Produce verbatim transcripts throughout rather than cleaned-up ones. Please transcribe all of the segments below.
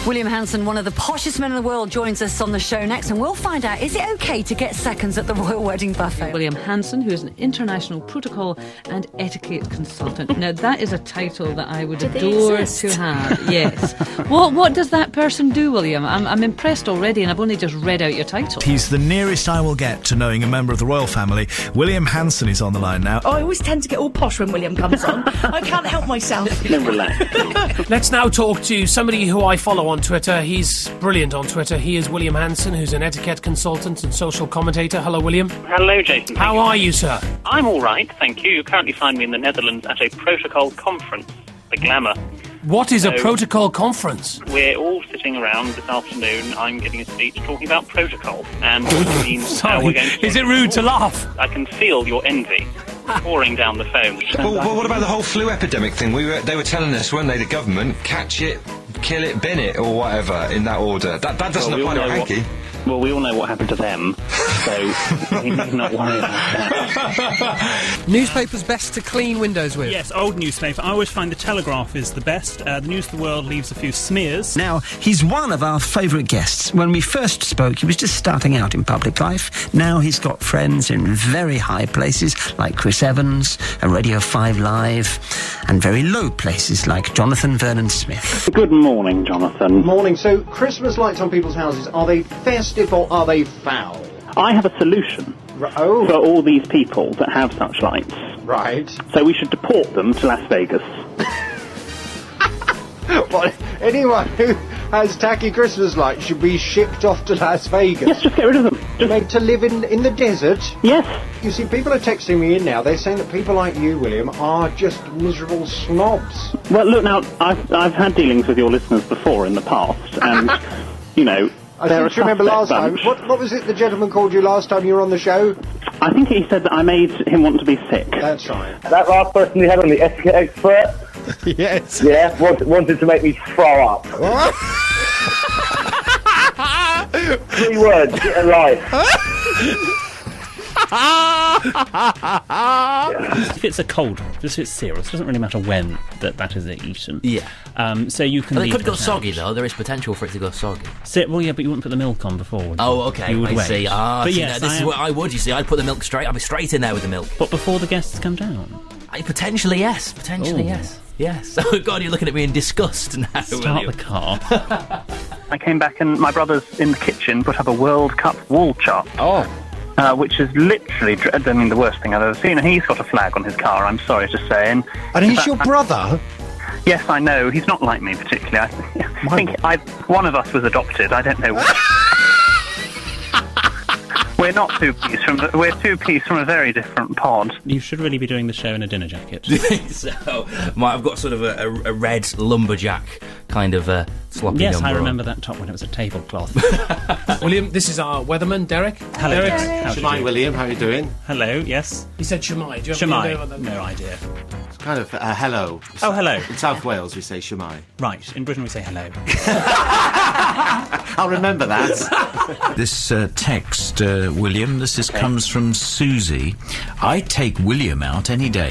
William Hanson, one of the poshest men in the world, joins us on the show next, and we'll find out, is it okay to get seconds at the Royal Wedding Buffet? William Hanson, who is an international protocol and etiquette consultant. Now, that is a title that I would Do they adore exist? to have. Yes. What What does that person do, William? I'm, I'm impressed already, and I've only just read out your title. He's the nearest I will get to knowing a member of the royal family. William Hanson is on the line now. Oh, I always tend to get all posh when William comes on. I can't help myself. Then relax. Let's now talk to somebody who I follow on Twitter. He's brilliant on Twitter. He is William Hanson, who's an etiquette consultant and social commentator. Hello, William. Hello, Jason. How are you, sir? I'm all right, thank you. You currently find me in the Netherlands at a protocol conference, the Glamour. What is a So- protocol conference? We're all sitting around this afternoon. I'm giving a speech talking about protocol and what it means how we're going to... Is it rude to laugh? I can feel your envy pouring down the phone. Well, well, what about the whole flu epidemic thing? We were, they were telling us, weren't they, the government, catch it, kill it, bin it, or whatever, in that order. That, that doesn't Well, we apply all to know what- Hanky. Well, we all know what happened to them, so we need not worry about that. Newspapers best to clean windows with? Yes, old newspaper. I always find the Telegraph is the best. Uh, the News of the World leaves a few smears. Now, he's one of our favourite guests. When we first spoke, he was just starting out in public life. Now he's got friends in very high places, like Chris Evans, and Radio five Live, and very low places, like Jonathan Vernon Smith. Good morning, Jonathan. Morning. So, Christmas lights on people's houses, are they festive or are they foul? I have a solution R- oh, for all these people that have such lights. right. So we should deport them to Las Vegas. Well, anyone who has tacky Christmas lights should be shipped off to Las Vegas. Yes, just get rid of them. Just Made to live in, in the desert. Yes. You see, people are texting me in now. They're saying that people like you, William, are just miserable snobs. Well, look, now, I've, I've had dealings with your listeners before in the past, and, you know, I they're seem a to remember suspect last time. bunch. What, what was it the gentleman called you last time you were on the show? I think he said that I made him want to be sick. That's right. That last person you had on the etiquette expert, Yes. yeah, wanted, wanted to make me throw up. Three words, get a life. If it's a cold, just if it's serious, it doesn't really matter when that, that is eaten. Yeah. Um, so you can Well, it leave could go that soggy, out. though. There is potential for it to go soggy. So, well, yeah, but you wouldn't put the milk on before, would you? Oh, okay. You would I wait. see. Ah, but see, yes, now, this I is am- what I would, you see. I'd put the milk straight. I'd be straight in there with the milk. But before the guests come down? I, potentially, yes. Potentially, Ooh. yes. Yes. Oh, God, you're looking at me in disgust now, Start William. the car. I came back and my brother's in the kitchen put up a World Cup wall chart. Oh. Uh, which is literally, dr- I mean, the worst thing I've ever seen. And he's got a flag on his car, I'm sorry to say. And, And in he's fact, your brother? Yes, I know. He's not like me particularly. I, th- I think I, one of us was adopted. I don't know which. We're not two peas from. We're two peas from a very different pod. You should really be doing the show in a dinner jacket. So, my, I've got sort of a, a, a red lumberjack kind of uh, sloppy Yes, number I on. remember that top when it was a tablecloth. William, this is our weatherman, Derek. Hello, Derek. Derek. How do you Shemai, do? William, how are you doing? Hello, yes. He said Shemai. Do you have any idea what Shemai. that- No idea. It's kind of uh, hello. Oh, hello. In South Wales, we say Shemai. Right, in Britain we say hello. I'll remember that. This uh, text, uh, William, this is, comes from Susie. I'd take William out any day.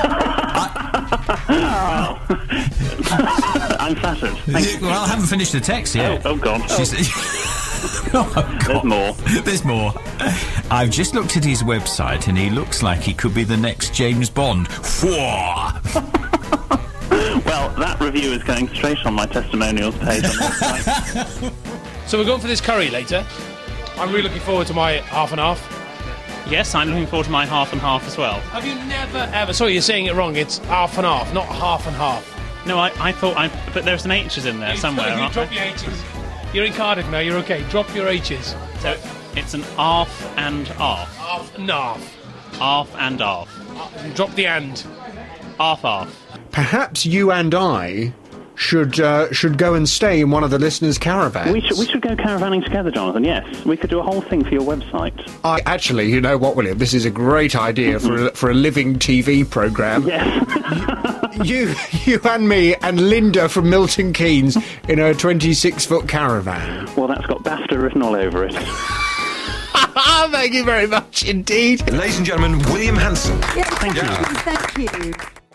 I'm flattered. Thank you. Well, I haven't finished the text yet. Oh, oh God. She's- Oh, God. There's more. There's more. I've just looked at his website and he looks like he could be the next James Bond. Fwah! Well, that review is going straight on my testimonials page on the website. So we're going for this curry later. I'm really looking forward to my half and half. Yes, I'm looking forward to my half and half as well. Have you never ever... Sorry, you're saying it wrong. It's half and half, not half and half. No, I, I thought I... But there's some H's in there You- somewhere, you aren't drop there? your H's. You're in Cardiff now, you're okay. Drop your H's. So it's an arf and arf. Half and half. Arf and arf. Uh, Drop the and. Arf arf. Perhaps you and I should uh, should go and stay in one of the listeners' caravans. We should we should go caravanning together, Jonathan. Yes, we could do a whole thing for your website. I, actually, you know what, William? This is a great idea for a, for a living T V programme. Yes. You, you and me and Linda from Milton Keynes in a twenty-six foot caravan. Well, that's got BAFTA written all over it. Thank you very much indeed. Ladies and gentlemen, William Hanson. Yeah, thank Yeah. you. Thank you.